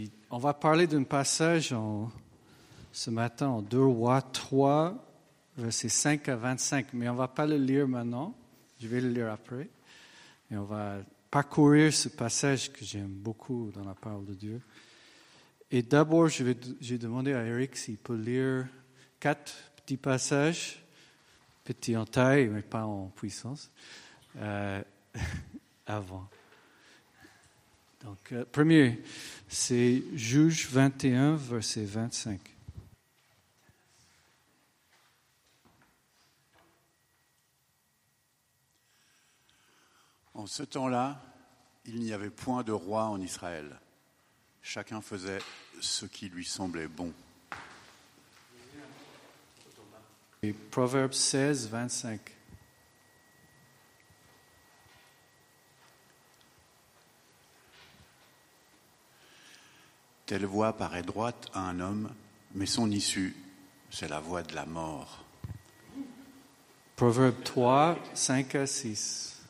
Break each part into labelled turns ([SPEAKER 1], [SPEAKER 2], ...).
[SPEAKER 1] On va parler d'un passage ce matin en 2 Rois 3, versets 5 à 25, mais on ne va pas le lire maintenant, je vais le lire après. Et on va parcourir ce passage que j'aime beaucoup dans la parole de Dieu. Et d'abord, j'ai demandé à Eric s'il peut lire 4 petits passages, petits en taille, mais pas en puissance, avant. Donc, premier, c'est Juge 21, verset 25.
[SPEAKER 2] En ce temps-là, il n'y avait point de roi en Israël. Chacun faisait ce qui lui semblait bon.
[SPEAKER 1] Et Proverbe 16, 25.
[SPEAKER 2] Telle voie paraît droite à un homme, mais son issue, c'est la voie de la mort.
[SPEAKER 1] Proverbe 3, 5 à 6.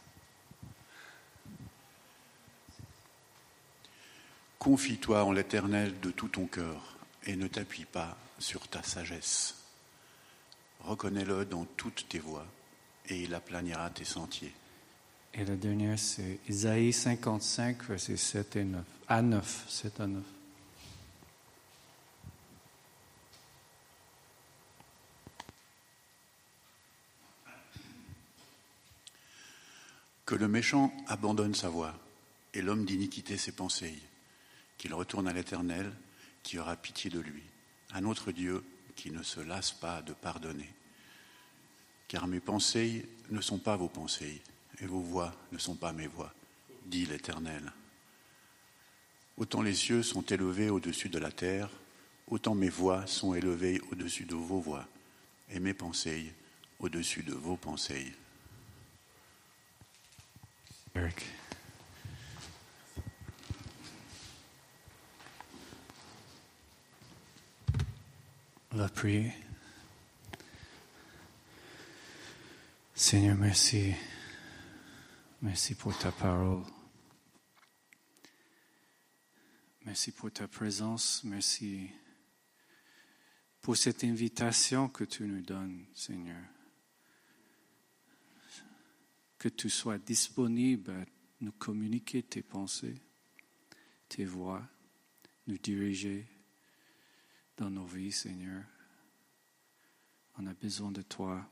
[SPEAKER 2] Confie-toi en l'Éternel de tout ton cœur et ne t'appuie pas sur ta sagesse. Reconnais-le dans toutes tes voies et il aplanira tes sentiers.
[SPEAKER 1] Et la dernière, c'est Isaïe 55, versets 7 et 9. À 9, 7 à 9.
[SPEAKER 2] Que le méchant abandonne sa voie et l'homme d'iniquité ses pensées, qu'il retourne à l'Éternel, qui aura pitié de lui, à notre Dieu qui ne se lasse pas de pardonner. Car mes pensées ne sont pas vos pensées, et vos voies ne sont pas mes voies, dit l'Éternel. Autant les cieux sont élevés au-dessus de la terre, autant mes voies sont élevées au-dessus de vos voies, et mes pensées au-dessus de vos pensées.
[SPEAKER 1] Eric. On va prier. Seigneur, merci. Merci pour ta parole. Merci pour ta présence. Merci pour cette invitation que tu nous donnes, Seigneur. Que tu sois disponible à nous communiquer tes pensées, tes voix, nous diriger dans nos vies, Seigneur. On a besoin de toi.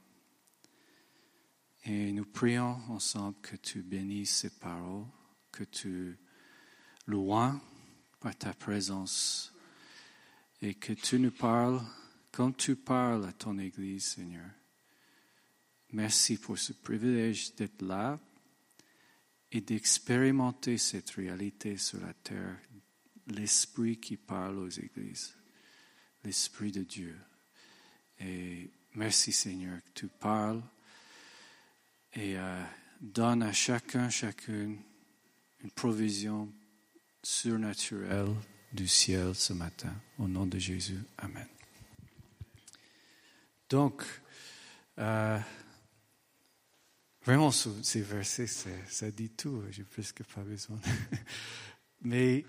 [SPEAKER 1] Et nous prions ensemble que tu bénisses cette parole, que tu loues par ta présence et que tu nous parles comme tu parles à ton Église, Seigneur. Merci pour ce privilège d'être là et d'expérimenter cette réalité sur la terre, l'Esprit qui parle aux Églises, l'Esprit de Dieu. Et merci Seigneur que tu parles et donne à chacune une provision surnaturelle du ciel ce matin. Au nom de Jésus, Amen. Donc, vraiment, ces versets, ça dit tout. J'ai presque pas besoin. mais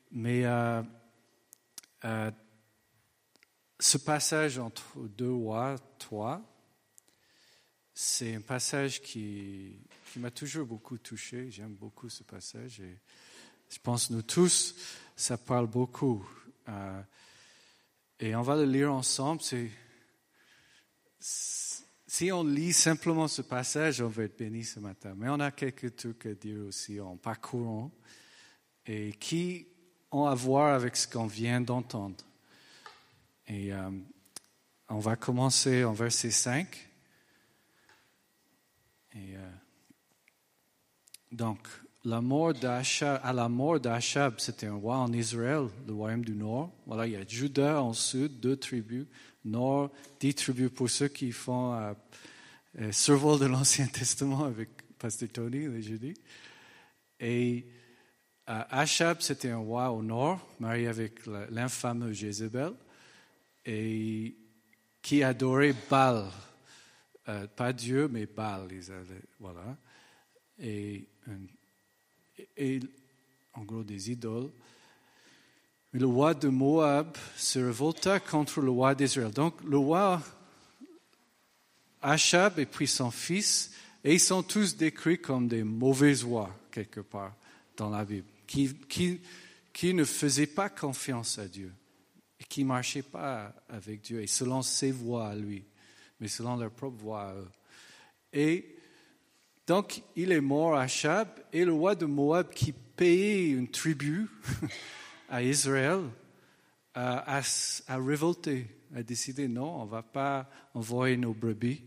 [SPEAKER 1] ce passage entre 2 Rois 3, c'est un passage qui m'a toujours beaucoup touché. J'aime beaucoup ce passage. Et je pense nous tous, ça parle beaucoup. Et on va le lire ensemble. Si on lit simplement ce passage, on va être béni ce matin. Mais on a quelques trucs à dire aussi en parcourant et qui ont à voir avec ce qu'on vient d'entendre. Et on va commencer en verset 5. Et donc, à la mort d'Achab, c'était un roi en Israël, le royaume du Nord. Voilà, il y a Juda en sud, 2 tribus. Nord, 10 tribus pour ceux qui font survol de l'Ancien Testament avec Pasteur Tony le jeudi. Et Achab, c'était un roi au nord, marié avec l'infâme Jézabel, et qui adorait Baal. Pas Dieu, mais Baal. Voilà. Et en gros des idoles. Mais le roi de Moab se révolta contre le roi d'Israël. Donc le roi Achab et puis son fils, et ils sont tous décrits comme des mauvais rois, quelque part, dans la Bible, qui ne faisaient pas confiance à Dieu, et qui ne marchaient pas avec Dieu, et selon ses voies à lui, mais selon leur propre voie à eux. Et donc, il est mort, Achab, et le roi de Moab, qui payait une tribu à Israël, a révolté, a décidé non, on ne va pas envoyer nos brebis.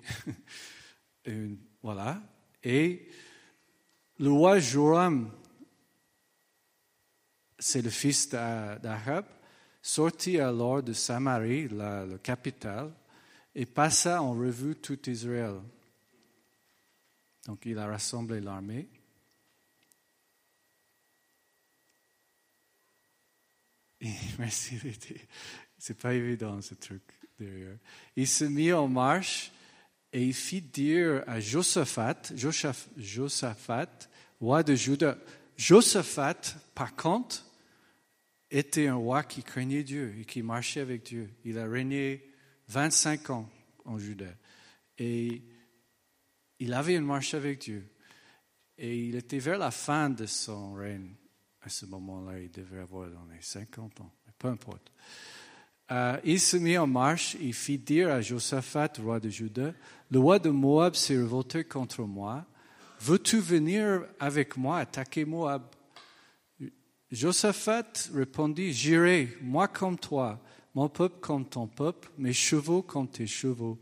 [SPEAKER 1] Voilà. Et le roi Joram, c'est le fils d'Achab, sortit alors de Samarie, la capitale, et passa en revue tout Israël. Donc il a rassemblé l'armée. Et, merci, c'est pas évident ce truc derrière. Il se mit en marche et il fit dire à Josaphat, roi de Juda. Josaphat, par contre, était un roi qui craignait Dieu et qui marchait avec Dieu. Il a régné 25 ans en Juda. Et il avait une marche avec Dieu. Et il était vers la fin de son règne. À ce moment-là, il devait avoir dans les 50 ans. Mais peu importe. Il se mit en marche et fit dire à Josaphat, roi de Juda, le roi de Moab s'est révolté contre moi. Veux-tu venir avec moi attaquer Moab? Josaphat répondit, j'irai, moi comme toi, mon peuple comme ton peuple, mes chevaux comme tes chevaux.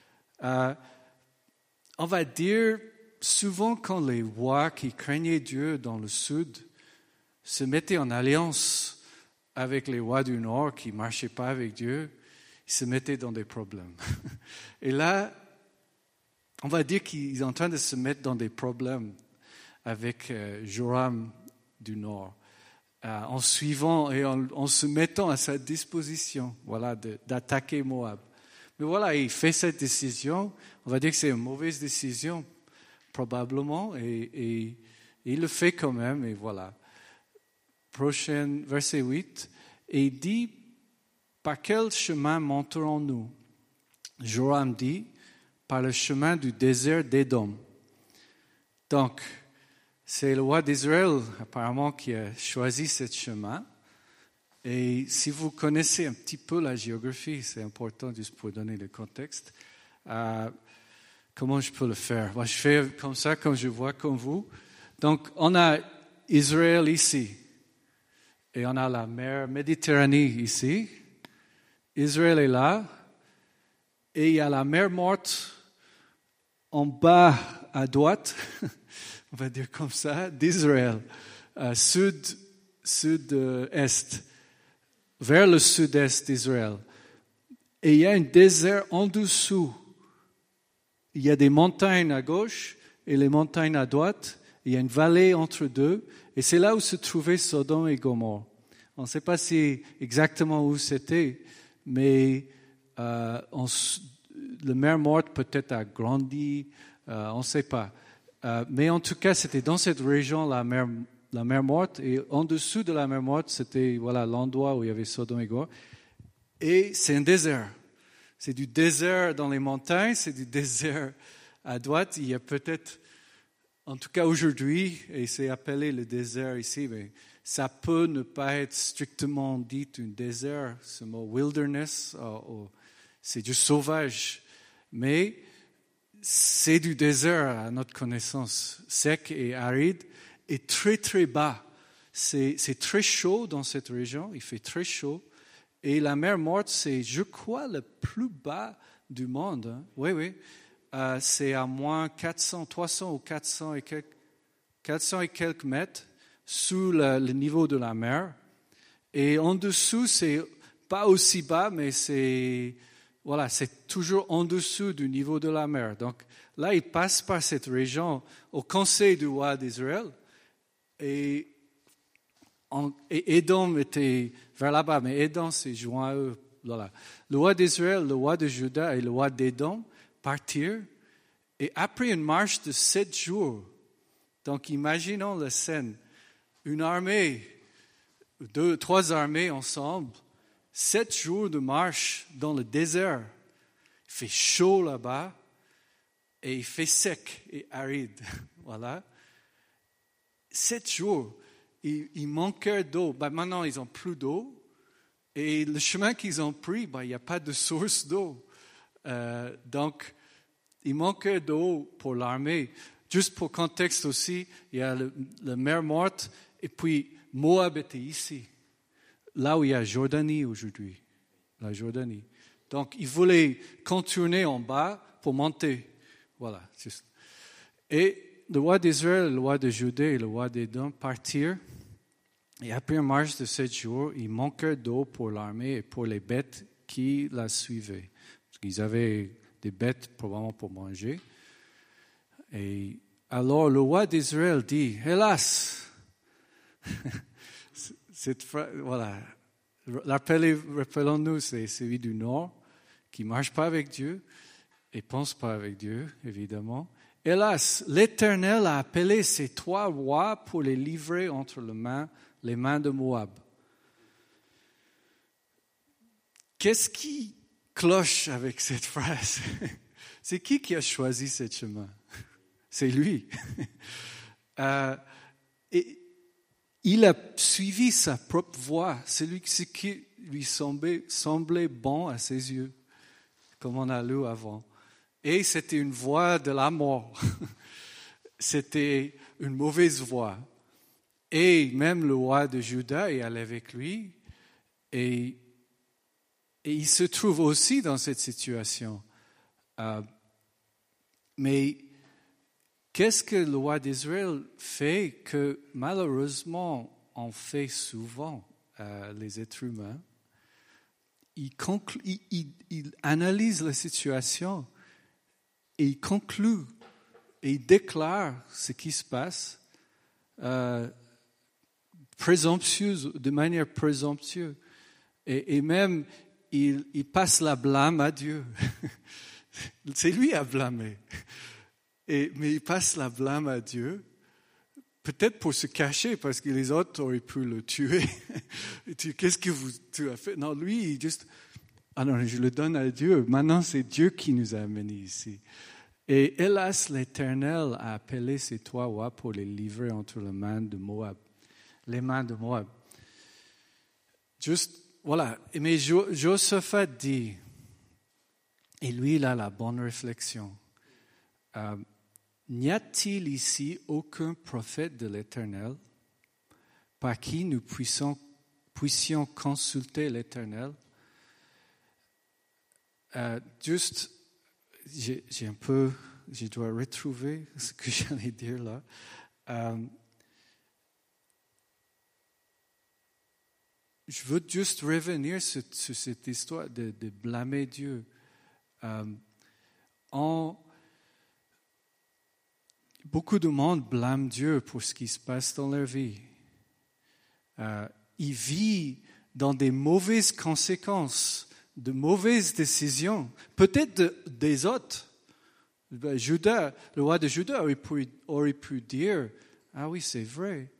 [SPEAKER 1] On va dire, souvent quand les rois qui craignaient Dieu dans le sud se mettaient en alliance avec les rois du nord qui ne marchaient pas avec Dieu, ils se mettaient dans des problèmes. Et là, on va dire qu'ils sont en train de se mettre dans des problèmes avec Joram du nord, en suivant et en se mettant à sa disposition, voilà, d'attaquer Moab. Mais voilà, il fait cette décision. On va dire que c'est une mauvaise décision, probablement, et il le fait quand même, et voilà. Prochain, verset 8. Et il dit, par quel chemin monterons-nous? Joram dit, par le chemin du désert d'Édom. Donc, c'est le roi d'Israël, apparemment, qui a choisi ce chemin. Et si vous connaissez un petit peu la géographie, c'est important juste pour donner le contexte. Comment je peux le faire? Moi, je fais comme ça, comme je vois, comme vous. Donc, on a Israël ici. Et on a la mer Méditerranée ici. Israël est là. Et il y a la mer Morte en bas à droite, on va dire comme ça, d'Israël, sud-est, vers le sud-est d'Israël. Et il y a un désert en dessous. Il y a des montagnes à gauche et les montagnes à droite. Il y a une vallée entre deux. Et c'est là où se trouvait Sodome et Gomorrhe. On ne sait pas exactement où c'était, mais la mer Morte peut-être a grandi, on ne sait pas. Mais en tout cas, c'était dans cette région la mer Morte, et en dessous de la mer Morte, c'était l'endroit où il y avait Sodome et Gomorrhe. Et c'est un désert. C'est du désert dans les montagnes, c'est du désert à droite. Il y a peut-être, en tout cas aujourd'hui, et c'est appelé le désert ici, mais ça peut ne pas être strictement dit un désert, ce mot wilderness, c'est du sauvage. Mais c'est du désert à notre connaissance, sec et aride, et très très bas. C'est très chaud dans cette région, il fait très chaud. Et la mer Morte, c'est, je crois, le plus bas du monde. Hein. Oui. C'est à moins 300 ou 400 et quelques mètres sous le niveau de la mer. Et en dessous, c'est pas aussi bas, mais c'est toujours en dessous du niveau de la mer. Donc là, il passe par cette région au conseil du roi d'Israël. Et Édom était vers là-bas, mais Édom s'est joint à eux. Voilà. Le roi d'Israël, le roi de Juda et le roi d'Édom partirent. Et après une marche de 7 jours, donc imaginons la scène, une armée 3 armées ensemble, 7 jours de marche dans le désert. Il fait chaud là-bas et il fait sec et aride. Voilà. 7 jours. Il manquait d'eau. Maintenant, ils n'ont plus d'eau. Et le chemin qu'ils ont pris, il n'y a pas de source d'eau. Donc, il manquait d'eau pour l'armée. Juste pour contexte aussi, il y a la mer Morte et puis Moab était ici, là où il y a Jordanie aujourd'hui, la Jordanie. Donc, ils voulaient contourner en bas pour monter. Voilà. Juste. Et le roi d'Israël, le roi de Judée et le roi d'Édom partirent. Et après une marche de 7 jours, il manquait d'eau pour l'armée et pour les bêtes qui la suivaient. Parce qu'ils avaient des bêtes probablement pour manger. Et alors le roi d'Israël dit, hélas, voilà, rappelons-nous, c'est celui du Nord qui ne marche pas avec Dieu et ne pense pas avec Dieu, évidemment. Hélas, l'Éternel a appelé ces 3 rois pour les livrer entre les mains de Moab. Qu'est-ce qui cloche avec cette phrase? C'est qui a choisi ce chemin? C'est lui. Et il a suivi sa propre voie, celui qui lui semblait bon à ses yeux, comme on a lu avant. Et c'était une voie de la mort. C'était une mauvaise voie. Et même le roi de Juda est allé avec lui. Et il se trouve aussi dans cette situation. Mais qu'est-ce que le roi d'Israël fait que malheureusement on fait souvent les êtres humains? Il analyse la situation et il conclut et il déclare ce qui se passe de manière présomptueuse. Et même il passe la blâme à Dieu. C'est lui à blâmer. Mais il passe la blâme à Dieu, peut-être pour se cacher, parce que les autres auraient pu le tuer. Qu'est-ce que tu as fait? Non, lui, il juste, non, je le donne à Dieu. Maintenant, c'est Dieu qui nous a amenés ici. Et hélas, l'Éternel a appelé ces 3 rois pour les livrer entre les mains de Moab. Les mains de Moab. Juste, voilà. Mais Josaphat dit, et lui, il a la bonne réflexion. N'y a-t-il ici aucun prophète de l'Éternel par qui nous puissions consulter l'Éternel? Juste, je dois retrouver ce que j'allais dire là. Je veux juste revenir sur cette histoire de blâmer Dieu. Beaucoup de monde blâme Dieu pour ce qui se passe dans leur vie. Il vit dans des mauvaises conséquences, de mauvaises décisions, peut-être des autres. Le roi de Juda aurait pu dire, ah oui, c'est vrai,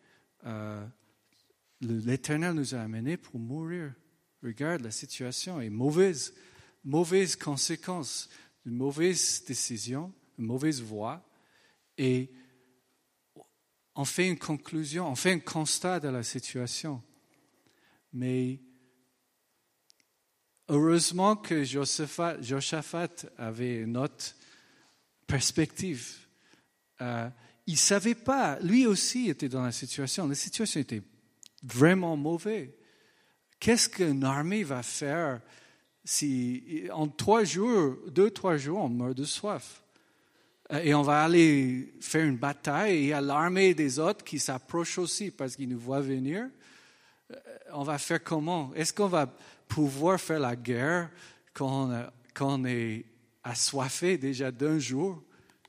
[SPEAKER 1] l'Éternel nous a amenés pour mourir. Regarde, la situation est mauvaise conséquences, une mauvaise décision, une mauvaise voie. Et on fait une conclusion, on fait un constat de la situation. Mais heureusement que Josaphat avait une autre perspective. Il ne savait pas, lui aussi était dans la situation était vraiment mauvaise. Qu'est-ce qu'une armée va faire si en 2-3 jours, on meurt de soif? Et on va aller faire une bataille, et il y a l'armée des autres qui s'approche aussi parce qu'ils nous voient venir. On va faire comment? Est-ce qu'on va pouvoir faire la guerre quand on est assoiffé déjà d'un jour?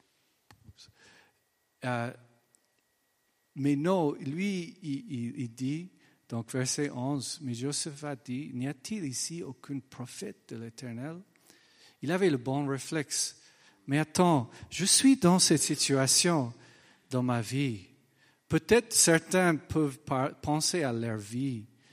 [SPEAKER 1] Mais non, lui, il dit, donc verset 11, mais Josaphat dit, n'y a-t-il ici aucun prophète de l'Éternel? Il avait le bon réflexe. Mais attends, je suis dans cette situation dans ma vie. Peut-être certains peuvent penser à leur vie.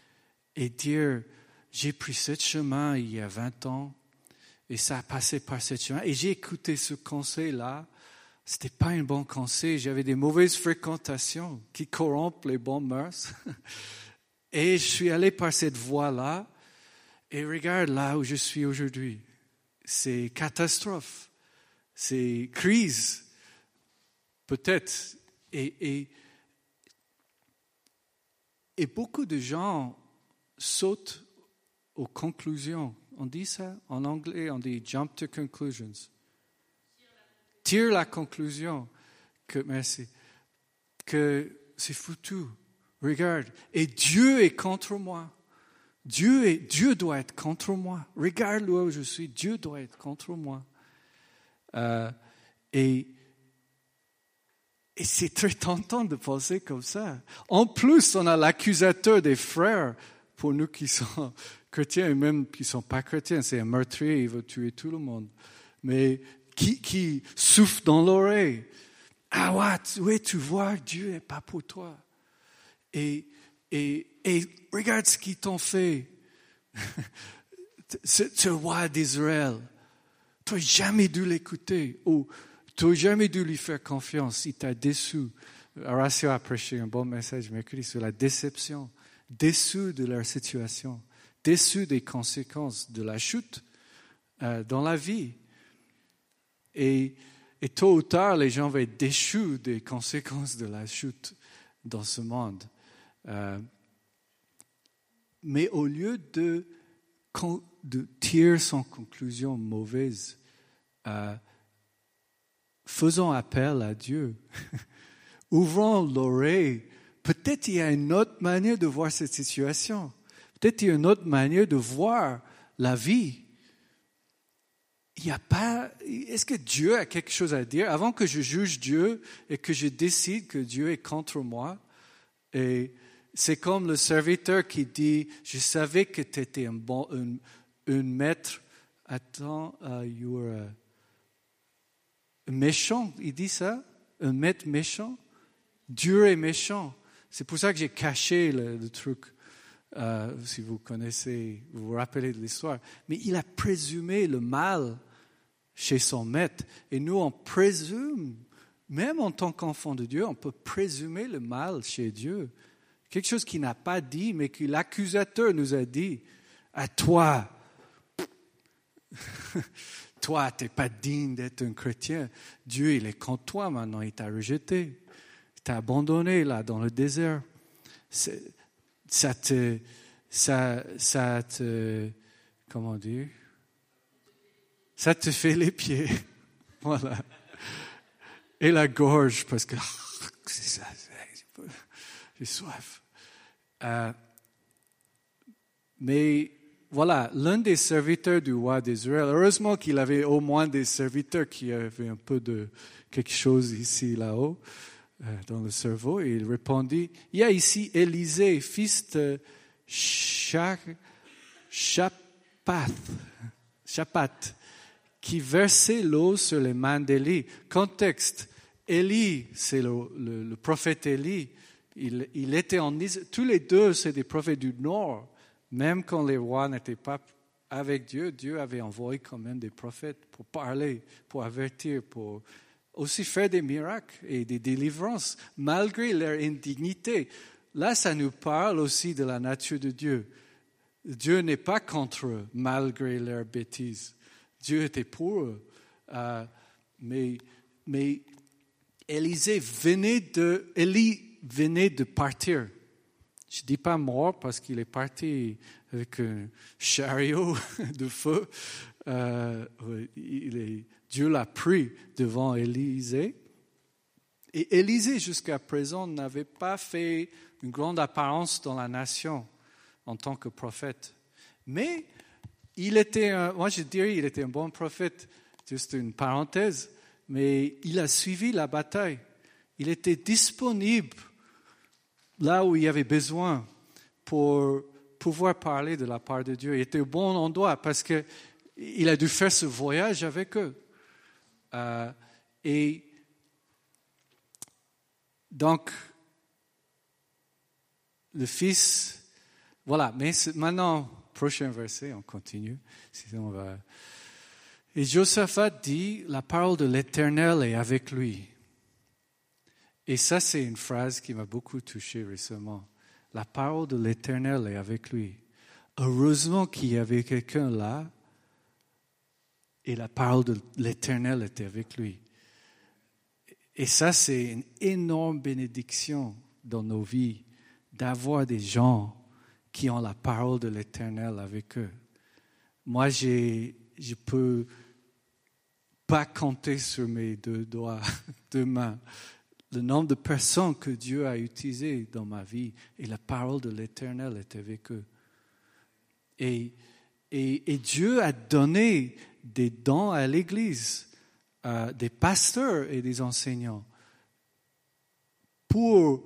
[SPEAKER 1] et dire, j'ai pris ce chemin il y a 20 ans et ça a passé par ce chemin et j'ai écouté ce conseil-là. C'était pas un bon conseil. J'avais des mauvaises fréquentations qui corrompent les bonnes mœurs. Et je suis allé par cette voie-là. Et regarde là où je suis aujourd'hui. C'est catastrophe. C'est crise. Peut-être. Et beaucoup de gens sautent aux conclusions. On dit ça en anglais, on dit jump to conclusions. Tire la conclusion que c'est foutu. Regarde, et Dieu est contre moi. Dieu doit être contre moi. Regarde là où je suis, Dieu doit être contre moi. Et c'est très tentant de penser comme ça. En plus, on a l'accusateur des frères, pour nous qui sont chrétiens et même qui ne sont pas chrétiens. C'est un meurtrier, il veut tuer tout le monde. Mais qui souffle dans l'oreille. Ah ouais, tu vois, Dieu n'est pas pour toi. Et regarde ce qu'ils t'ont fait. Ce roi d'Israël. Tu n'as jamais dû l'écouter. Ou tu n'as jamais dû lui faire confiance. Il t'a déçu. Horacio a prêché un bon message mercredi sur la déception. Déçu de leur situation. Déçu des conséquences de la chute dans la vie. Et tôt ou tard, les gens vont être déchus des conséquences de la chute dans ce monde. Mais au lieu de tirer son conclusion mauvaise, faisons appel à Dieu. Ouvrons l'oreille. Peut-être il y a une autre manière de voir cette situation. Peut-être il y a une autre manière de voir la vie. Est-ce que Dieu a quelque chose à dire? Avant que je juge Dieu et que je décide que Dieu est contre moi, et c'est comme le serviteur qui dit, je savais que tu étais un maître. Attends, you were méchant, il dit ça? Un maître méchant? Dieu est méchant. C'est pour ça que j'ai caché le truc. Si vous connaissez, vous vous rappelez de l'histoire. Mais il a présumé le mal chez son maître. Et nous, on présume, même en tant qu'enfant de Dieu, on peut présumer le mal chez Dieu. Quelque chose qu'il n'a pas dit, mais que l'accusateur nous a dit. À toi, toi, tu n'es pas digne d'être un chrétien. Dieu, il est contre toi maintenant, il t'a rejeté. Il t'a abandonné là, dans le désert. Ça te, comment dire? Ça te fait les pieds. Voilà. Et la gorge, parce que c'est ça, j'ai soif. Mais voilà, l'un des serviteurs du roi d'Israël, heureusement qu'il avait au moins des serviteurs qui avaient un peu de quelque chose ici, là-haut, dans le cerveau, et il répondit, il y a ici Élisée, fils de Shaphat, qui versait l'eau sur les mains d'Élie. Contexte, Élie, c'est le prophète Élie. Il était en Israël. Tous les deux, c'est des prophètes du Nord. Même quand les rois n'étaient pas avec Dieu, Dieu avait envoyé quand même des prophètes pour parler, pour avertir, pour aussi faire des miracles et des délivrances, malgré leur indignité. Là, ça nous parle aussi de la nature de Dieu. Dieu n'est pas contre eux, malgré leurs bêtises. Dieu était pour eux. Mais Élie venait de partir. Je ne dis pas mort parce qu'il est parti avec un chariot de feu. Dieu l'a pris devant Élisée. Et Élisée, jusqu'à présent, n'avait pas fait une grande apparence dans la nation en tant que prophète. Mais il était un bon prophète, juste une parenthèse, mais il a suivi la bataille. Il était disponible là où il y avait besoin pour pouvoir parler de la part de Dieu. Il était au bon endroit parce qu'il a dû faire ce voyage avec eux. Et donc, le fils Voilà, mais maintenant, prochain verset, on continue. Sinon on va... Et Josaphat dit, la parole de l'Éternel est avec lui. Et ça, c'est une phrase qui m'a beaucoup touché récemment. La parole de l'Éternel est avec lui. Heureusement qu'il y avait quelqu'un là, et la parole de l'Éternel était avec lui. Et ça, c'est une énorme bénédiction dans nos vies, d'avoir des gens qui ont la parole de l'Éternel avec eux. Moi, je peux pas compter sur mes deux mains, le nombre de personnes que Dieu a utilisées dans ma vie, et la parole de l'Éternel est avec eux. Et Dieu a donné des dons à l'Église, des pasteurs et des enseignants, pour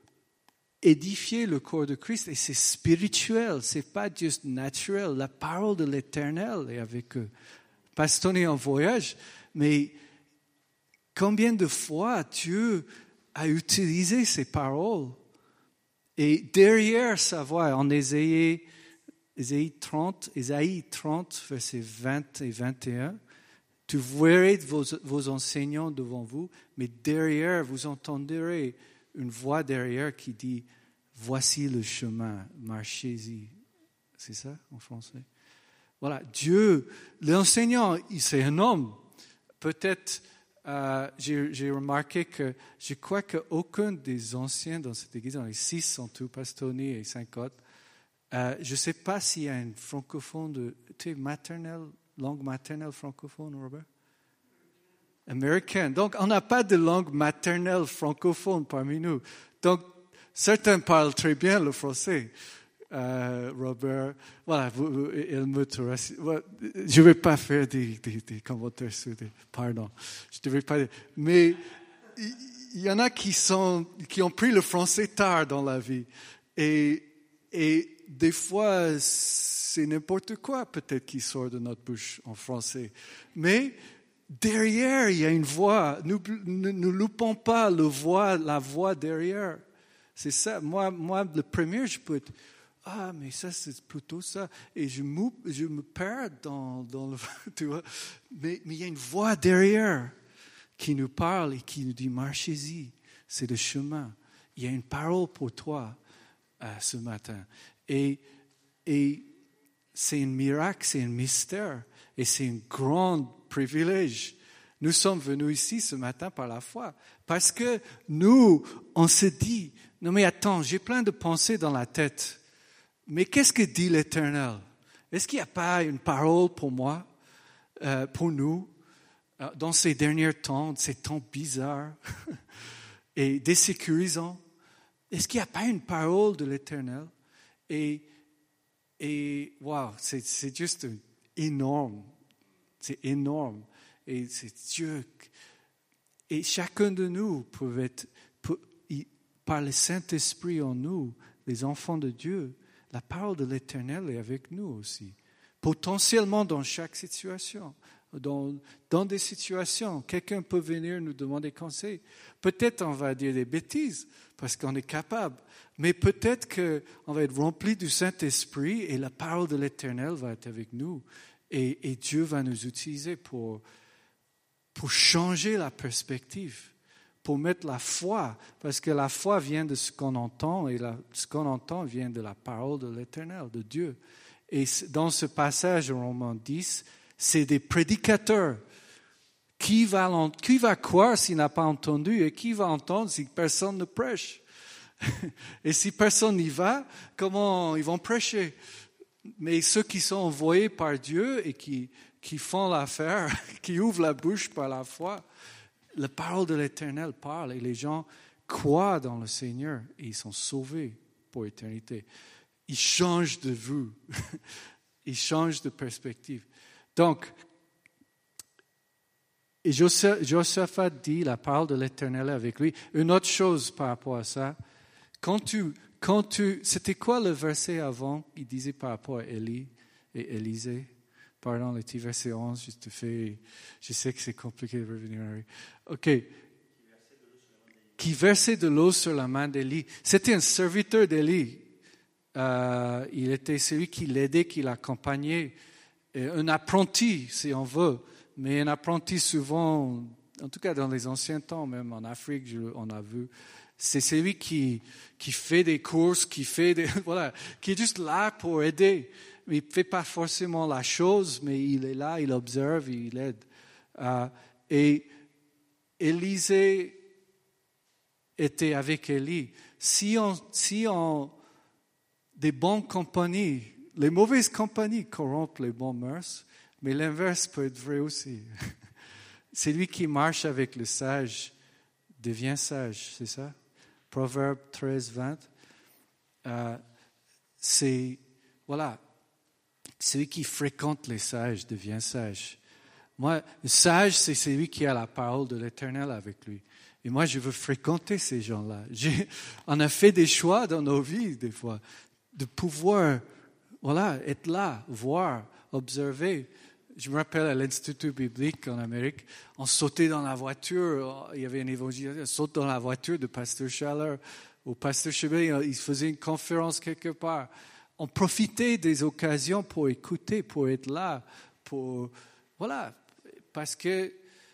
[SPEAKER 1] édifier le corps de Christ. Et c'est spirituel, c'est pas juste naturel. La parole de l'Éternel est avec eux. Pastonner en voyage, mais combien de fois Dieu a utilisé ces paroles? Et derrière sa voix, en Ésaïe 30, versets 20 et 21, tu verrez vos enseignants devant vous, mais derrière, vous entendrez une voix derrière qui dit, voici le chemin, marchez-y. C'est ça en français? Voilà, Dieu, l'enseignant, c'est un homme. Peut-être, j'ai remarqué que je crois qu'aucun des anciens dans cette église, dans les 6 en tout, Pastoni et Saint-Côte, je ne sais pas s'il y a une francophone langue maternelle francophone, Robert? Américaine. Donc, on n'a pas de langue maternelle francophone parmi nous. Donc, certains parlent très bien le français. Robert, voilà, Helmut, je ne vais pas faire des commentaires sur pardon, je ne devrais pas dire, mais il y en a qui ont pris le français tard dans la vie, et des fois, c'est n'importe quoi peut-être qui sort de notre bouche en français, mais derrière, il y a une voix, ne loupons pas la voix derrière, c'est ça, moi le premier, je peux être, mais ça, c'est plutôt ça. Et je me perds dans le... Tu vois? Mais il y a une voix derrière qui nous parle et qui nous dit, marchez-y, c'est le chemin. Il y a une parole pour toi ce matin. Et c'est un miracle, c'est un mystère. Et c'est un grand privilège. Nous sommes venus ici ce matin par la foi. Parce que nous, on se dit, non mais attends, j'ai plein de pensées dans la tête. Mais qu'est-ce que dit l'Éternel? Est-ce qu'il n'y a pas une parole pour moi, pour nous, dans ces derniers temps, ces temps bizarres et désécurisants? Est-ce qu'il n'y a pas une parole de l'Éternel? Et wow, c'est juste énorme. C'est énorme. Et c'est Dieu. Et chacun de nous peut être, par le Saint-Esprit en nous, les enfants de Dieu, la parole de l'Éternel est avec nous aussi. Potentiellement dans chaque situation. Dans des situations, quelqu'un peut venir nous demander conseil. Peut-être on va dire des bêtises parce qu'on est capable. Mais peut-être qu'on va être rempli du Saint-Esprit et la parole de l'Éternel va être avec nous. Et Dieu va nous utiliser pour changer la perspective. Pour mettre la foi, parce que la foi vient de ce qu'on entend, et ce qu'on entend vient de la parole de l'Éternel, de Dieu. Et dans ce passage, en Romains 10, c'est des prédicateurs. Qui va croire s'il n'a pas entendu, et qui va entendre si personne ne prêche? Et si personne n'y va, comment ils vont prêcher? Mais ceux qui sont envoyés par Dieu et qui font l'affaire, qui ouvrent la bouche par la foi, la parole de l'Éternel parle et les gens croient dans le Seigneur et ils sont sauvés pour l'éternité. Ils changent de vue, ils changent de perspective. Donc, et Josaphat dit la parole de l'Éternel avec lui. Une autre chose par rapport à ça, c'était quoi le verset avant? Il disait par rapport à Élie et Élisée. Pardon, le petit verset 11, je sais que c'est compliqué de revenir. OK. Qui versait de l'eau sur la main d'Élie. C'était un serviteur d'Élie. il était celui qui l'aidait, qui l'accompagnait. Un apprenti, si on veut, mais un apprenti souvent, en tout cas dans les anciens temps, même en Afrique, on a vu, c'est celui qui fait des courses, qui est juste là pour aider. Il ne fait pas forcément la chose, mais il est là, il observe, il aide. Et Élisée était avec Élie. Si on des bonnes compagnies, les mauvaises compagnies corrompent les bonnes mœurs, mais l'inverse peut être vrai aussi. Celui qui marche avec le sage devient sage, c'est ça? Proverbe 13, 20. Celui qui fréquente les sages devient sage. Moi, le sage, c'est celui qui a la parole de l'Éternel avec lui. Et moi, je veux fréquenter ces gens-là. On a fait des choix dans nos vies, des fois, de pouvoir, être là, voir, observer. Je me rappelle à l'Institut biblique en Amérique, on sautait dans la voiture, il y avait un évangile, on saute dans la voiture de Pasteur Schaller, ou Pasteur Chevet, il faisait une conférence quelque part. On profitait des occasions pour écouter, pour être là, parce que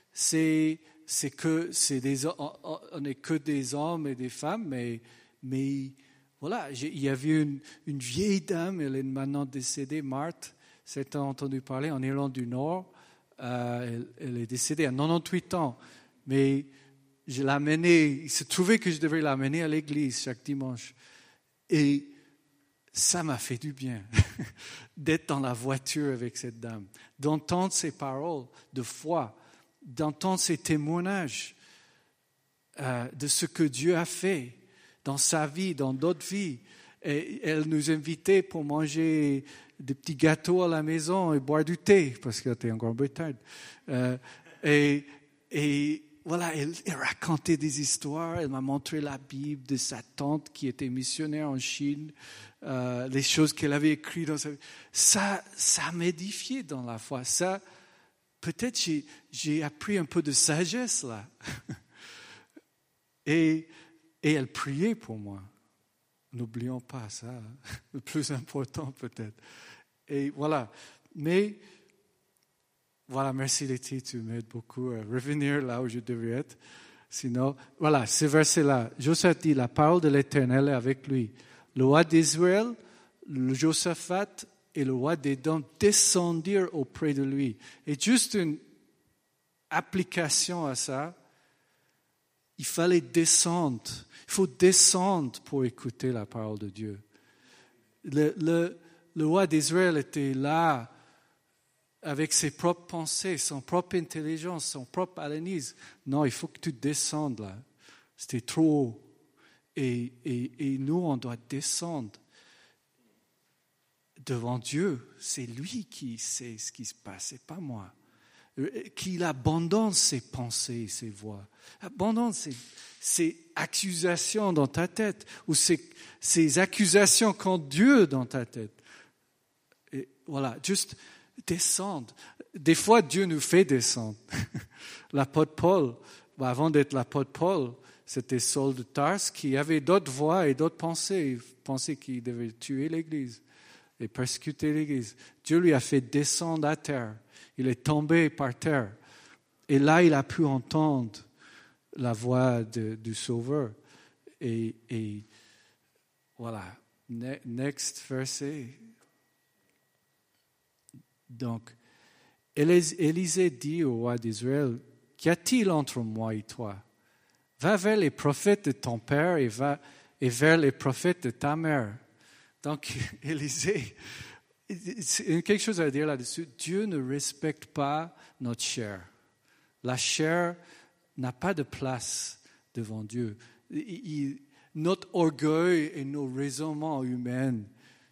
[SPEAKER 1] on n'est que des hommes et des femmes, mais il y avait une vieille dame, elle est maintenant décédée, Marthe, c'est entendu parler, en Irlande du Nord, elle est décédée à 98 ans, mais je l'amenais, il se trouvait que je devais l'amener à l'église chaque dimanche, et ça m'a fait du bien d'être dans la voiture avec cette dame, d'entendre ses paroles de foi, d'entendre ses témoignages de ce que Dieu a fait dans sa vie, dans d'autres vies. Et elle nous invitait pour manger des petits gâteaux à la maison et boire du thé, parce qu'elle était en Grande-Bretagne. Elle racontait des histoires, elle m'a montré la Bible de sa tante qui était missionnaire en Chine, les choses qu'elle avait écrites dans sa vie. Ça m'édifiait dans la foi. Ça, peut-être j'ai appris un peu de sagesse là. Et elle priait pour moi. N'oublions pas ça, le plus important peut-être. Et voilà. Mais, merci Letty, tu m'aides beaucoup à revenir là où je devrais être. Sinon, ce verset-là. Josaphat dit, la parole de l'Éternel est avec lui. Le roi d'Israël, le Josaphat et le roi d'Édom descendirent auprès de lui. Et juste une application à ça, il fallait descendre. Il faut descendre pour écouter la parole de Dieu. Le roi d'Israël était là avec ses propres pensées, son propre intelligence, son propre analyse. Non, il faut que tu descendes là. C'était trop haut. Et nous, on doit descendre devant Dieu. C'est lui qui sait ce qui se passe, c'est pas moi. Qu'il abandonne ses pensées, ses voix. Abandonne ses accusations dans ta tête ou ses accusations contre Dieu dans ta tête. Et juste descendre. Des fois, Dieu nous fait descendre. L'apôtre Paul, avant d'être l'apôtre Paul, c'était Saul de Tarse qui avait d'autres voix et d'autres pensées. Il pensait qu'il devait tuer l'Église et persécuter l'Église. Dieu lui a fait descendre à terre. Il est tombé par terre. Et là, il a pu entendre la voix du Sauveur. Et voilà. Next verset. Donc, Élisée dit au roi d'Israël, qu'y a-t-il entre moi et toi? Va vers les prophètes de ton père et vers les prophètes de ta mère. Donc, Élisée, quelque chose à dire là-dessus. Dieu ne respecte pas notre chair. La chair n'a pas de place devant Dieu. Notre orgueil et nos raisonnements humains,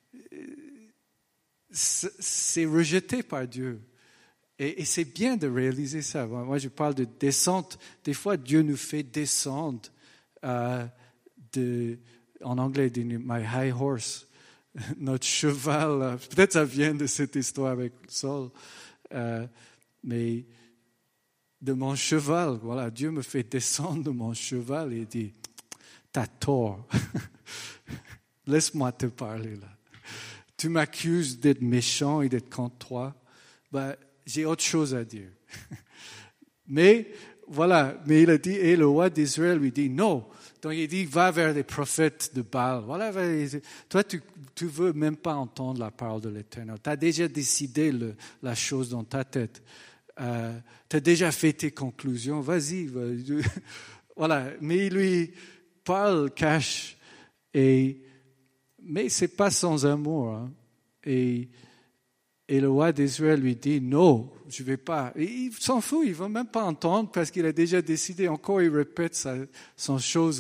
[SPEAKER 1] c'est rejeté par Dieu. Et c'est bien de réaliser ça. Moi, je parle de descente. Des fois, Dieu nous fait descendre en anglais, my high horse, notre cheval. Peut-être ça vient de cette histoire avec Saul. Mais de mon cheval, Dieu me fait descendre de mon cheval et dit, t'as tort. laisse-moi te parler là. Tu m'accuses d'être méchant et d'être contre toi. J'ai autre chose à dire. Mais il a dit, et le roi d'Israël lui dit non. Donc il dit, va vers les prophètes de Baal. Toi, tu veux même pas entendre la parole de l'Éternel. Tu as déjà décidé la chose dans ta tête. Tu as déjà fait tes conclusions. Vas-y. Mais il lui parle cash. Mais c'est pas sans amour. Hein. Et le roi d'Israël lui dit, non, je vais pas. Et il s'en fout, il va même pas entendre parce qu'il a déjà décidé. Encore, il répète sa chose.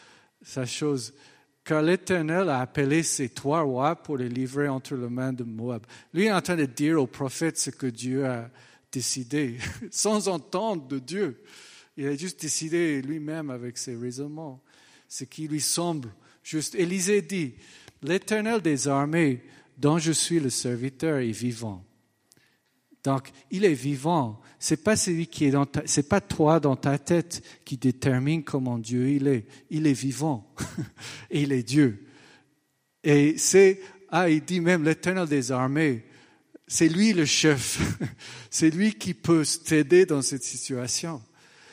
[SPEAKER 1] Car l'Éternel a appelé ces 3 rois pour les livrer entre les mains de Moab. Lui est en train de dire au prophète ce que Dieu a décidé, sans entendre de Dieu. Il a juste décidé lui-même avec ses raisonnements, ce qui lui semble juste. Élisée dit, l'Éternel des armées, dont je suis le serviteur, est vivant. Donc, il est vivant. C'est pas celui qui est c'est pas toi dans ta tête qui détermine comment Dieu il est. Il est vivant. Et il est Dieu. Et il dit même l'Éternel des armées. C'est lui le chef. C'est lui qui peut t'aider dans cette situation.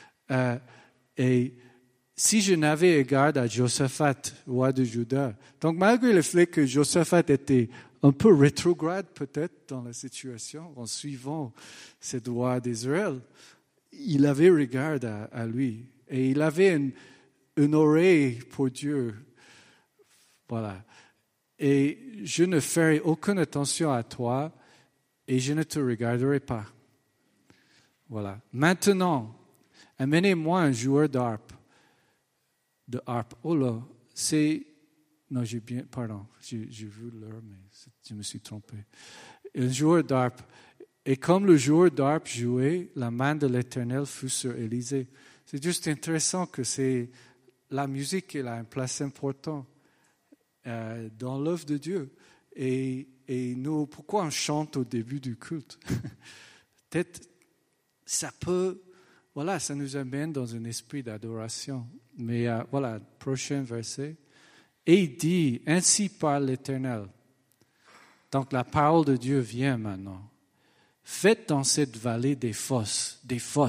[SPEAKER 1] Et si je n'avais égard à Josaphat, roi de Juda, donc malgré le fait que Josaphat était un peu rétrograde peut-être dans la situation, en suivant cette roi d'Israël, il avait regard à lui. Et il avait une oreille pour Dieu. Voilà. Et je ne ferai aucune attention à toi et je ne te regarderai pas. Voilà. Maintenant, amenez-moi un joueur d'harpe. De harpe. Oh là, non, j'ai vu l'heure, mais je me suis trompé. Un joueur d'harpe. Et comme le joueur d'harpe jouait, la main de l'Éternel fut sur Élisée. C'est juste intéressant que la musique elle a une place importante dans l'œuvre de Dieu. Et nous, pourquoi on chante au début du culte? Peut-être ça nous amène dans un esprit d'adoration. Mais prochain verset. Et il dit, ainsi parle l'Éternel. Donc la parole de Dieu vient maintenant. Faites dans cette vallée des fosses.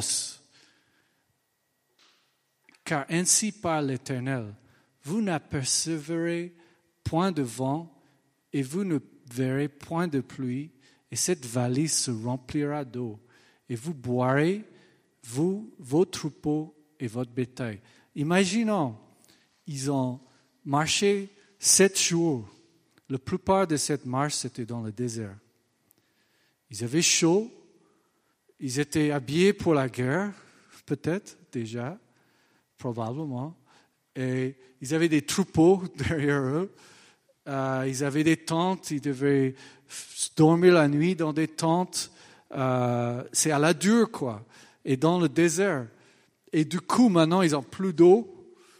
[SPEAKER 1] Car ainsi parle l'Éternel. Vous n'apercevrez point de vent et vous ne verrez point de pluie, et cette vallée se remplira d'eau. Et vous boirez, vous, vos troupeaux et votre bétail. Imaginons, ils ont marché 7 jours. La plupart de cette marche, c'était dans le désert. Ils avaient chaud. Ils étaient habillés pour la guerre, peut-être déjà, probablement. Et ils avaient des troupeaux derrière eux. Ils avaient des tentes. Ils devaient dormir la nuit dans des tentes. C'est à la dure, quoi. Et dans le désert. Et du coup, maintenant, ils n'ont plus d'eau.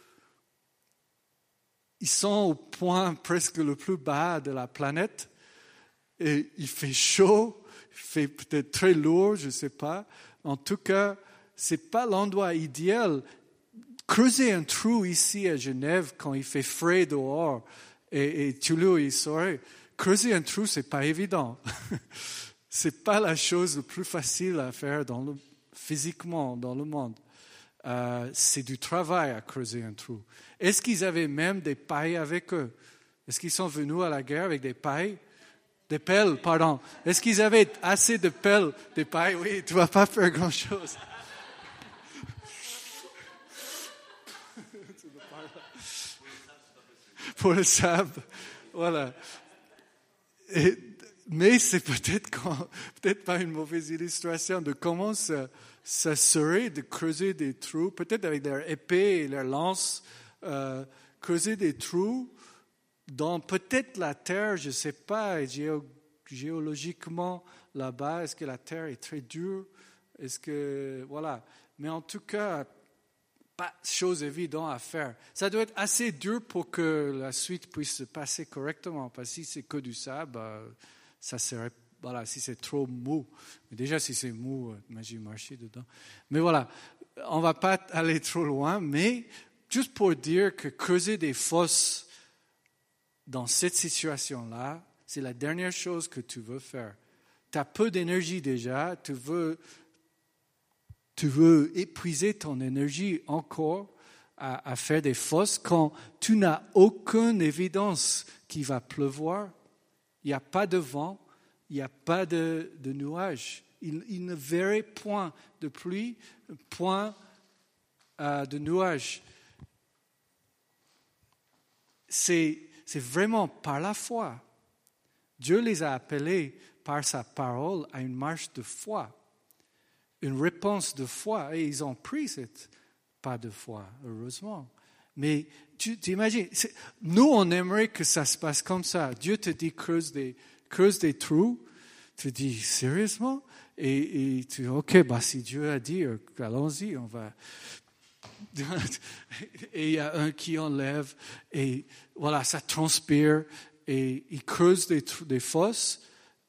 [SPEAKER 1] Ils sont au point presque le plus bas de la planète. Et il fait chaud, il fait peut-être très lourd, je ne sais pas. En tout cas, ce n'est pas l'endroit idéal. Creuser un trou ici à Genève quand il fait frais dehors, et Toulouse, il saurait. Creuser un trou, ce n'est pas évident. Ce n'est pas la chose la plus facile à faire physiquement dans le monde. C'est du travail à creuser un trou. Est-ce qu'ils avaient même des pailles avec eux? Est-ce qu'ils sont venus à la guerre avec des pailles? Des pelles, pardon. Est-ce qu'ils avaient assez de pelles, des pailles? Oui, tu ne vas pas faire grand-chose. Pour le sable, voilà. Mais c'est peut-être pas une mauvaise illustration de comment ça serait de creuser des trous, peut-être avec leur épée et leur lance, creuser des trous dans peut-être la terre, je ne sais pas, géologiquement là-bas, est-ce que la terre est très dure? Mais en tout cas, pas chose évidente à faire. Ça doit être assez dur pour que la suite puisse se passer correctement, parce que si c'est que du sable, ça serait, si c'est trop mou. Mais déjà, si c'est mou, imagine marcher dedans. Mais voilà, on ne va pas aller trop loin, mais juste pour dire que creuser des fosses dans cette situation-là, c'est la dernière chose que tu veux faire. Tu as peu d'énergie déjà, tu veux épuiser ton énergie encore à faire des fosses quand tu n'as aucune évidence qu'il va pleuvoir. Il n'y a pas de vent, il n'y a pas de nuages. Il ne verrait point de pluie, point de nuages. C'est vraiment par la foi. Dieu les a appelés par sa parole à une marche de foi, une réponse de foi. Et ils ont pris cette pas de foi, heureusement. Mais tu imagines, nous on aimerait que ça se passe comme ça. Dieu te dit creuse des trous. Tu dis sérieusement? Et tu dis ok, si Dieu a dit, allons-y, on va. Et il y a un qui enlève et voilà, ça transpire et il creuse des fosses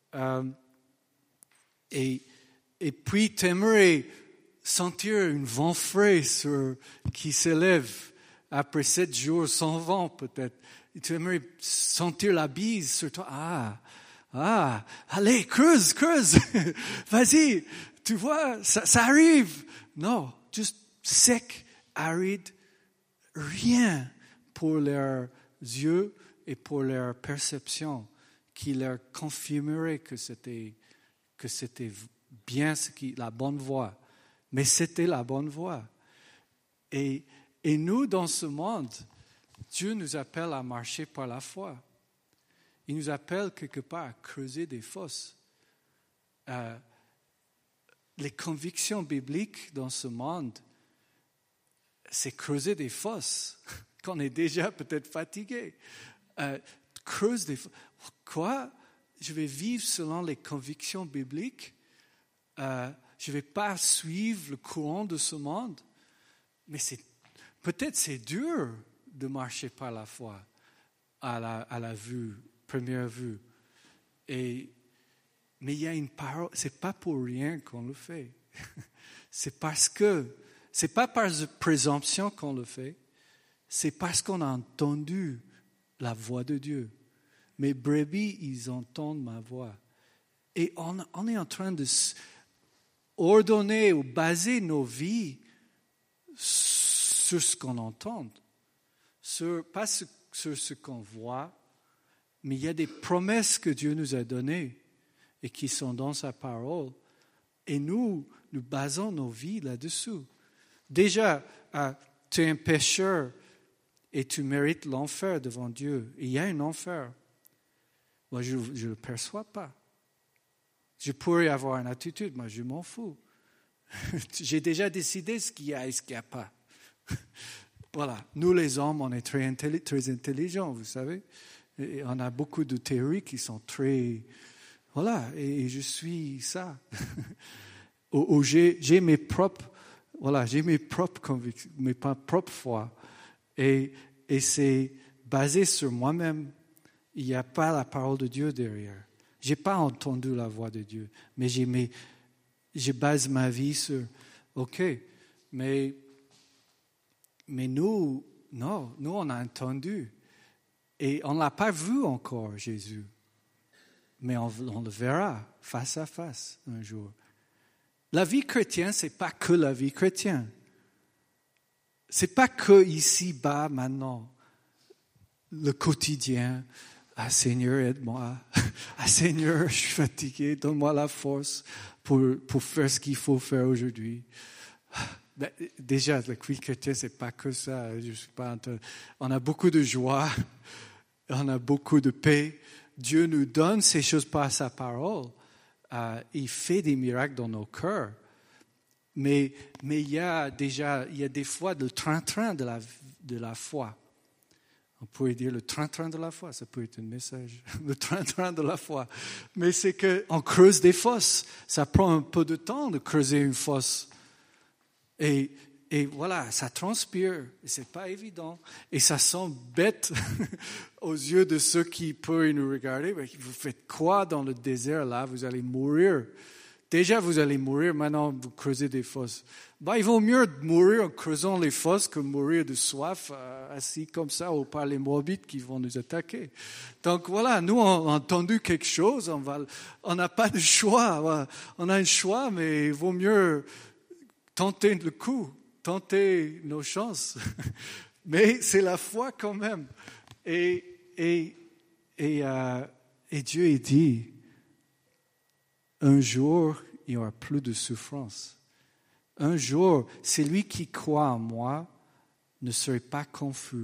[SPEAKER 1] et puis tu aimerais sentir un vent frais qui s'élève après 7 jours sans vent peut-être. Et tu aimerais sentir la bise sur toi. Allez, creuse, vas-y, tu vois, ça arrive. Non, juste sec, aride, rien pour leurs yeux et pour leur perception qui leur confirmerait que c'était bien la bonne voie. Mais c'était la bonne voie. Et nous, dans ce monde, Dieu nous appelle à marcher par la foi. Il nous appelle quelque part à creuser des fosses. Les convictions bibliques dans ce monde, c'est creuser des fosses, qu'on est déjà peut-être fatigué. Creuse des fosses. Quoi? Je vais vivre selon les convictions bibliques. Je ne vais pas suivre le courant de ce monde. Mais peut-être c'est dur de marcher par la foi à la vue, première vue. Mais il y a une parole, c'est pas pour rien qu'on le fait. C'est pas par présomption qu'on le fait. C'est parce qu'on a entendu la voix de Dieu. Mes brebis, ils entendent ma voix. Et on est en train de ordonner ou baser nos vies sur ce qu'on entend. Pas sur ce qu'on voit, mais il y a des promesses que Dieu nous a données et qui sont dans sa parole. Et nous basons nos vies là-dessous. Déjà, tu es un pécheur et tu mérites l'enfer devant Dieu. Il y a un enfer. Moi, je ne le perçois pas. Je pourrais avoir une attitude, moi, je m'en fous. J'ai déjà décidé ce qu'il y a et ce qu'il n'y a pas. Voilà, nous les hommes, on est très intelligents, vous savez. Et on a beaucoup de théories qui sont très... Voilà, et je suis ça. J'ai mes propres convictions, mes propres foi. Et c'est basé sur moi-même. Il n'y a pas la parole de Dieu derrière. Je n'ai pas entendu la voix de Dieu, mais je base ma vie sur, ok, mais nous, non, nous on a entendu. Et on ne l'a pas vu encore, Jésus. Mais on le verra face à face un jour. La vie chrétienne, ce n'est pas que la vie chrétienne. Ce n'est pas que ici-bas, maintenant, le quotidien. Ah Seigneur, aide-moi. Ah Seigneur, je suis fatigué, donne-moi la force pour faire ce qu'il faut faire aujourd'hui. Déjà, la vie chrétienne, ce n'est pas que ça. On a beaucoup de joie, on a beaucoup de paix. Dieu nous donne ces choses par sa parole. Il fait des miracles dans nos cœurs. Mais il y a des fois le train-train de la foi. On pourrait dire le train-train de la foi, ça peut être un message. Le train-train de la foi. Mais c'est qu'on creuse des fosses. Ça prend un peu de temps de creuser une fosse. Et voilà, ça transpire. Et c'est pas évident. Et ça semble bête aux yeux de ceux qui peuvent nous regarder. Mais vous faites quoi dans le désert là? Vous allez mourir déjà vous allez mourir, maintenant vous creusez des fosses. Il vaut mieux mourir en creusant les fosses que mourir de soif, assis comme ça, ou par les Moabites qui vont nous attaquer. Donc voilà, nous on a entendu quelque chose, on n'a pas de choix. On a un choix, mais il vaut mieux tenter le coup, tenter nos chances. Mais c'est la foi quand même. Et Dieu il dit, un jour, il n'y aura plus de souffrance. Un jour, celui qui croit en moi ne serait pas confus.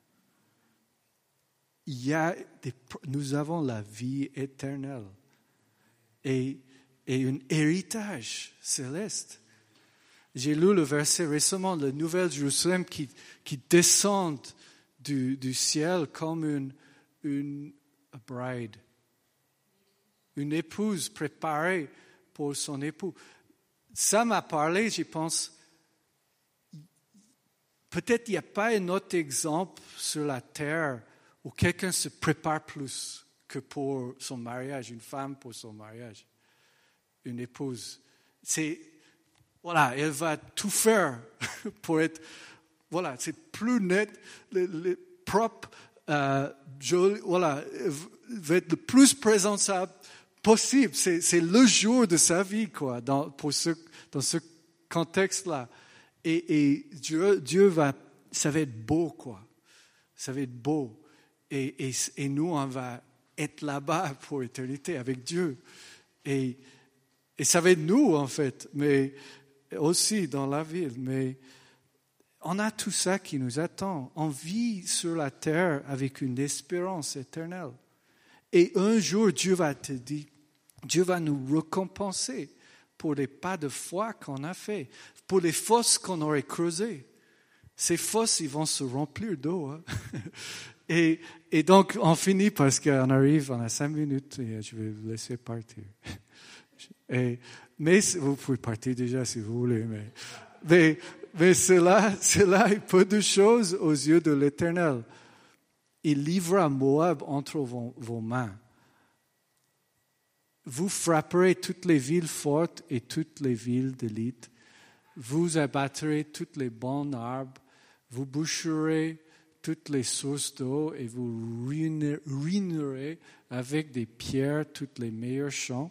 [SPEAKER 1] Nous avons la vie éternelle et un héritage céleste. J'ai lu le verset récemment, la Nouvelle Jérusalem qui descend du ciel comme une bride, une épouse préparée pour son époux. Ça m'a parlé, je pense, peut-être il n'y a pas un autre exemple sur la terre où quelqu'un se prépare plus que pour son mariage, une femme pour son mariage, une épouse. Elle va tout faire pour être, c'est plus net, propre, joli, va être le plus présentable possible. C'est le jour de sa vie, quoi, dans ce contexte-là. Et Dieu ça va être beau, quoi. Ça va être beau. Et nous, on va être là-bas pour l'éternité avec Dieu. Et ça va être nous, en fait, mais aussi dans la ville. Mais on a tout ça qui nous attend. On vit sur la terre avec une espérance éternelle. Et un jour, Dieu va nous récompenser pour les pas de foi qu'on a fait, pour les fosses qu'on aurait creusées. Ces fosses, ils vont se remplir d'eau. Hein? Et donc, on finit parce qu'on a 5 minutes et je vais vous laisser partir. Mais vous pouvez partir déjà si vous voulez. Mais c'est là peu de choses aux yeux de l'Éternel. Il livra Moab entre vos mains. Vous frapperez toutes les villes fortes et toutes les villes d'élite. Vous abattrez tous les bons arbres. Vous boucherez toutes les sources d'eau et vous ruinerez avec des pierres tous les meilleurs champs.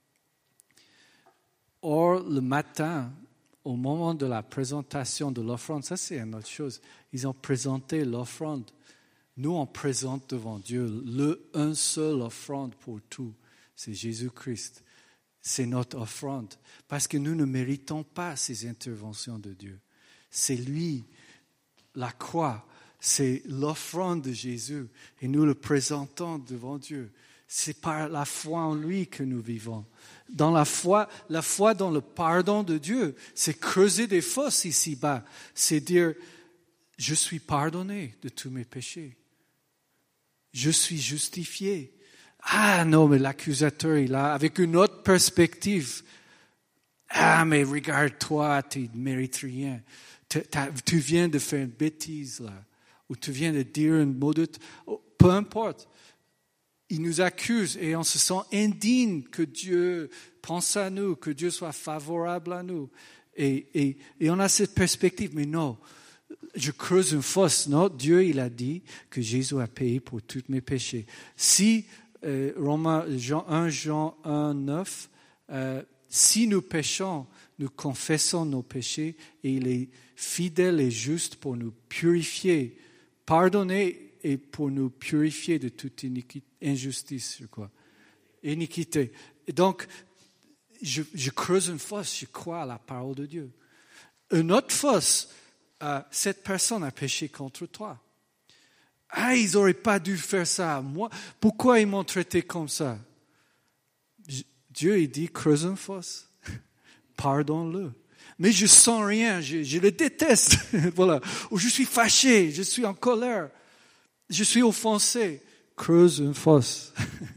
[SPEAKER 1] Or, le matin, au moment de la présentation de l'offrande, ça c'est une autre chose, ils ont présenté l'offrande. Nous, on présente devant Dieu un seul offrande pour tout. C'est Jésus-Christ. C'est notre offrande. Parce que nous ne méritons pas ces interventions de Dieu. C'est lui, la croix, c'est l'offrande de Jésus. Et nous le présentons devant Dieu. C'est par la foi en lui que nous vivons. Dans la foi dans le pardon de Dieu, c'est creuser des fosses ici-bas. C'est dire, je suis pardonné de tous mes péchés. Je suis justifié. Ah non, mais l'accusateur, il a, avec une autre perspective. Ah, mais regarde-toi, tu ne mérites rien. Tu viens de faire une bêtise, là. Ou tu viens de dire un mot peu importe. Il nous accuse et on se sent indigne que Dieu pense à nous, que Dieu soit favorable à nous. Et on a cette perspective, mais non, je creuse une fosse. Non, Dieu, il a dit que Jésus a payé pour tous mes péchés. Si, Jean 1, 9, si nous péchons, nous confessons nos péchés et il est fidèle et juste pour nous purifier, pardonner et pour nous purifier de toute injustice, iniquité. Et donc, je creuse une fosse, je crois à la parole de Dieu. Une autre fosse, cette personne a péché contre toi. Ah, ils n'auraient pas dû faire ça. Moi, pourquoi ils m'ont traité comme ça? Dieu, il dit, creuse une fosse. Pardonne-le. Mais je sens rien, je le déteste. Voilà. Ou je suis fâché, je suis en colère. Je suis offensé. Creuse une fosse.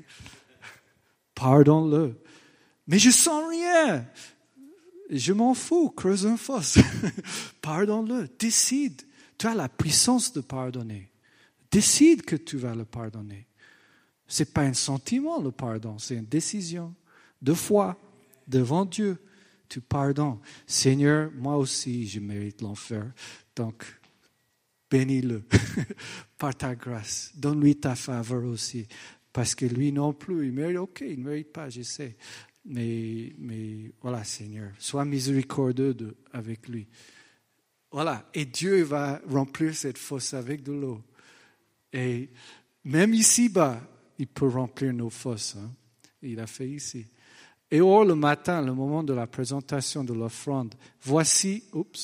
[SPEAKER 1] Pardonne-le. Mais je sens rien. Je m'en fous. Creuse une fosse. Pardonne-le. Décide. Tu as la puissance de pardonner. Décide que tu vas le pardonner. C'est pas un sentiment, le pardon. C'est une décision de foi. devant Dieu. Tu pardonnes. Seigneur, moi aussi, je mérite l'enfer. Donc, bénis-le par ta grâce. Donne-lui ta faveur aussi. Parce que lui non plus, il mérite, ok, il ne mérite pas, je sais. Mais voilà, Seigneur, sois miséricordieux avec lui. Voilà, et Dieu va remplir cette fosse avec de l'eau. Et même ici-bas, il peut remplir nos fosses. Hein. Il a fait ici. Et or, le matin, le moment de la présentation de l'offrande, voici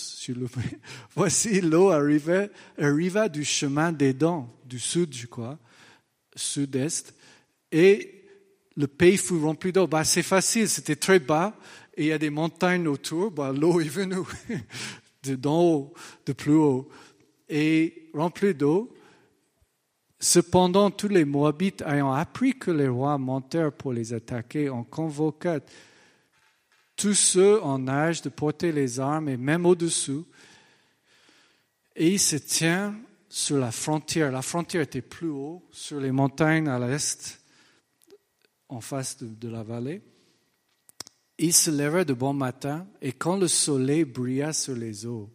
[SPEAKER 1] l'eau arriva du chemin des dents, du sud, je crois, sud-est, et le pays fut rempli d'eau. C'est facile, c'était très bas, et il y a des montagnes autour, l'eau est venue d'en haut, de plus haut, et rempli d'eau. Cependant, tous les Moabites ayant appris que les rois montèrent pour les attaquer, ont convoqué tous ceux en âge de porter les armes et même au-dessous. Et ils se tiennent sur la frontière. La frontière était plus haut, sur les montagnes à l'est, en face de la vallée. Ils se levèrent de bon matin et quand le soleil brilla sur les eaux.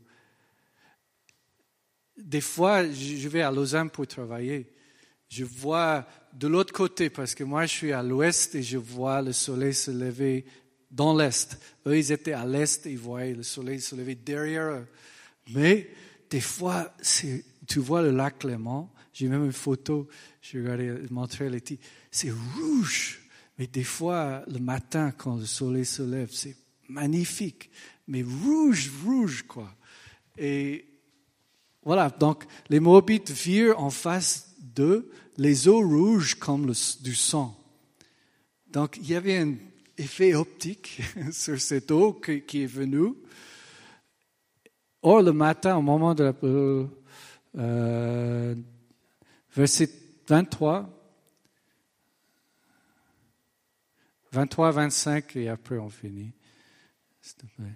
[SPEAKER 1] Des fois, je vais à Lausanne pour travailler. Je vois de l'autre côté, parce que moi je suis à l'ouest et je vois le soleil se lever dans l'est. Eux, ils étaient à l'est et ils voyaient le soleil se lever derrière eux. Mais des fois, tu vois le lac Léman, j'ai même une photo, je regardais montrer les titres, c'est rouge. Mais des fois, le matin, quand le soleil se lève, c'est magnifique. Mais rouge, quoi. Et voilà, donc les Moabites virent en face d'eux les eaux rouges comme du sang. Donc il y avait un effet optique sur cette eau qui est venue. Or le matin, au moment de la verset 23, 25 et après on finit. S'il te plaît.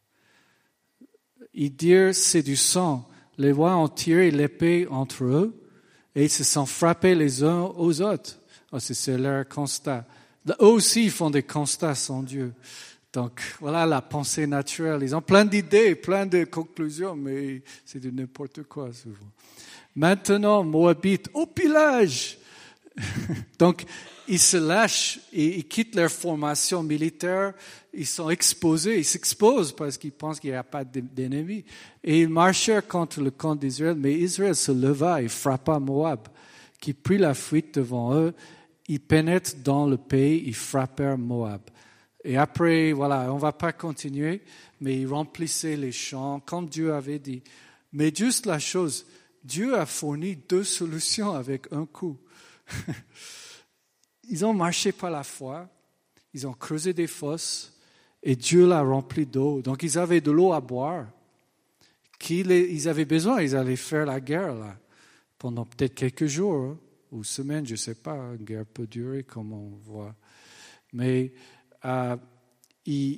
[SPEAKER 1] Ils dirent c'est du sang. Les rois ont tiré l'épée entre eux et ils se sont frappés les uns aux autres. C'est leur constat. Eux aussi, ils font des constats sans Dieu. Donc, voilà la pensée naturelle. Ils ont plein d'idées, plein de conclusions, mais c'est de n'importe quoi souvent. Maintenant, Moabites, au pillage! Donc, ils se lâchent et ils quittent leur formation militaire. Ils sont exposés, ils s'exposent parce qu'ils pensent qu'il n'y a pas d'ennemis. Et ils marchèrent contre le camp d'Israël, mais Israël se leva et frappa Moab, qui prit la fuite devant eux. Ils pénètrent dans le pays, ils frappèrent Moab. Et après, voilà, on ne va pas continuer, mais ils remplissaient les champs, comme Dieu avait dit. Mais juste la chose, Dieu a fourni 2 solutions avec un coup. Ils ont marché par la foi, ils ont creusé des fosses et Dieu l'a rempli d'eau. Donc ils avaient de l'eau à boire. Ils avaient besoin, ils allaient faire la guerre là, pendant peut-être quelques jours ou semaines, je ne sais pas, une guerre peut durer comme on voit. Mais ils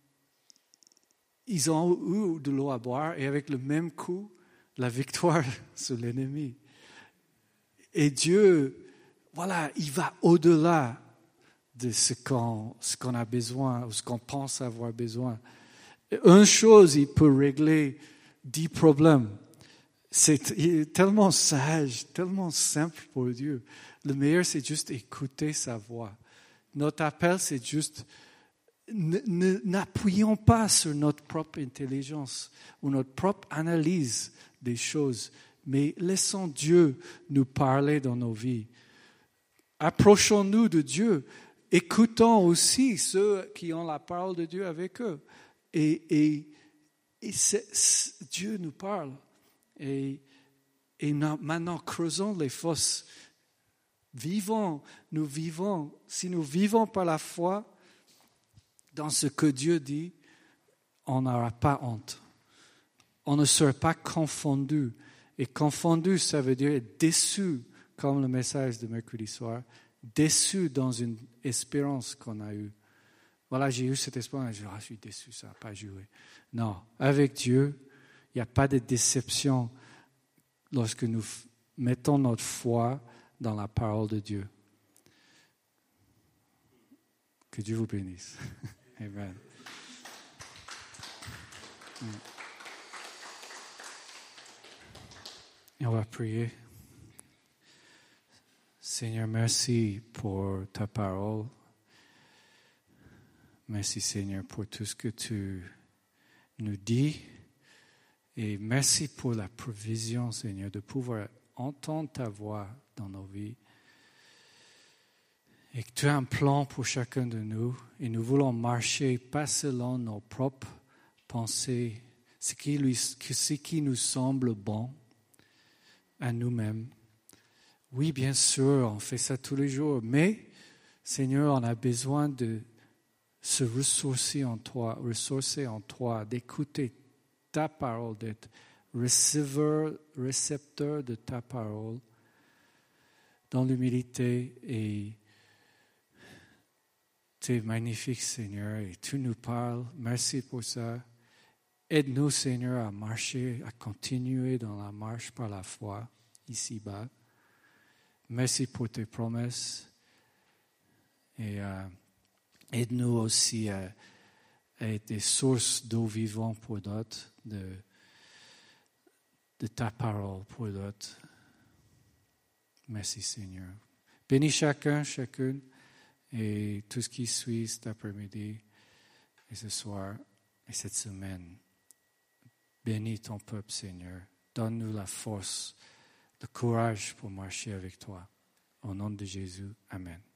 [SPEAKER 1] ont eu de l'eau à boire et avec le même coup, la victoire sur l'ennemi. Et Dieu, voilà, il va au-delà de ce qu'on a besoin ou ce qu'on pense avoir besoin. Une chose, il peut régler 10 problèmes. Il est tellement sage, tellement simple pour Dieu. Le meilleur, c'est juste écouter sa voix. Notre appel, c'est juste, n'appuyons pas sur notre propre intelligence ou notre propre analyse des choses, mais laissons Dieu nous parler dans nos vies. Approchons-nous de Dieu. Écoutons aussi ceux qui ont la parole de Dieu avec eux. Et Dieu nous parle. Et maintenant, creusons les fosses. Nous vivons. Si nous vivons par la foi dans ce que Dieu dit, on n'aura pas honte. On ne sera pas confondu. Et confondu, ça veut dire déçu, comme le message de mercredi soir, déçu dans une espérance qu'on a eue. Voilà, j'ai eu cette espérance, je suis déçu, ça n'a pas joué. Non, avec Dieu, il n'y a pas de déception lorsque nous mettons notre foi dans la parole de Dieu. Que Dieu vous bénisse. Amen. Et on va prier. Seigneur, merci pour ta parole. Merci, Seigneur, pour tout ce que tu nous dis. Et merci pour la provision, Seigneur, de pouvoir entendre ta voix dans nos vies. Et que tu as un plan pour chacun de nous. Et nous voulons marcher pas selon nos propres pensées, ce qui nous semble bon à nous-mêmes. Oui, bien sûr, on fait ça tous les jours. Mais, Seigneur, on a besoin de se ressourcer en toi, d'écouter ta parole, d'être récepteur de ta parole dans l'humilité. Et tu es magnifique, Seigneur, et tu nous parles. Merci pour ça. Aide-nous, Seigneur, à marcher, à continuer dans la marche par la foi, ici-bas. Merci pour tes promesses. Et aide-nous aussi à être des sources d'eau vivante pour d'autres, de ta parole pour d'autres. Merci, Seigneur. Bénis chacune, et tout ce qui suit cet après-midi et ce soir et cette semaine. Bénis ton peuple, Seigneur. Donne-nous la force, le courage pour marcher avec toi. Au nom de Jésus, Amen.